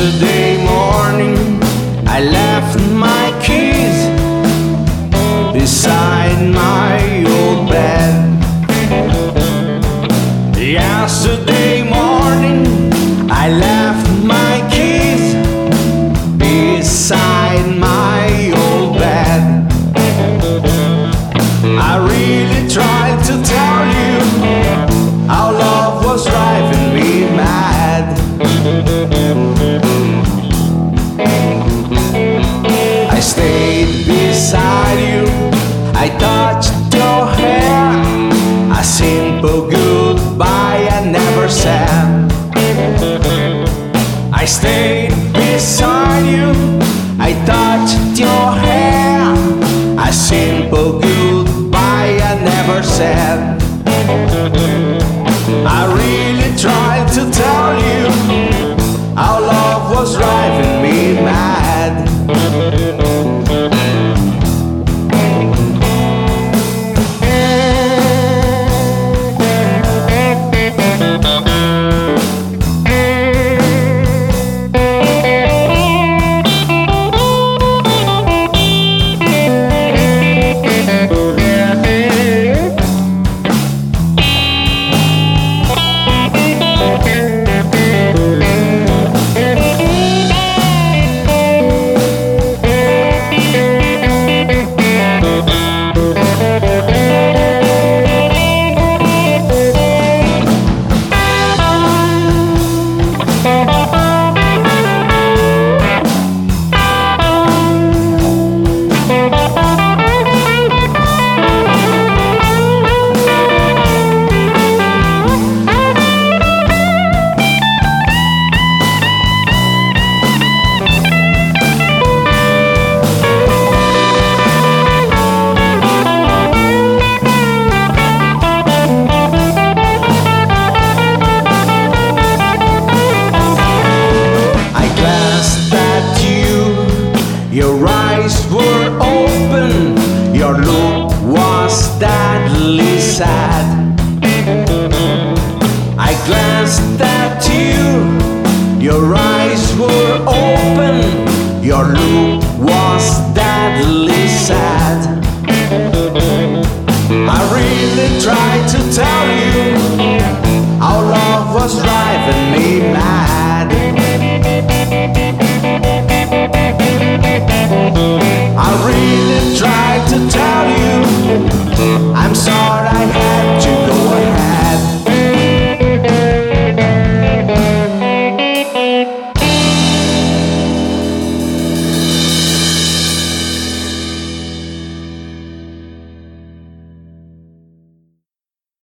Yesterday morning I left my keys beside my old bed. Yesterday morning I left my keys beside my old bed. I really tried to tell you how love was driving me mad. I stayed beside you, I touched your hair, a simple goodbye I never said. I stayed beside you, I touched your hair, a simple goodbye I never said.